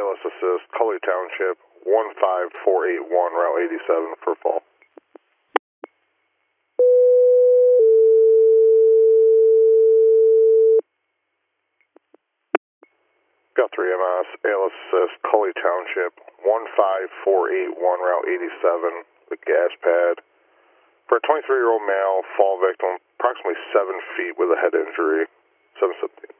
ALS Assist, Cully Township, 15481, Route 87 for fall. Got 3 MS, ALS Assist, Cully Township, 15481, Route 87, the gas pad. For a 23-year-old male, fall victim, approximately 7 feet with a head injury, 717.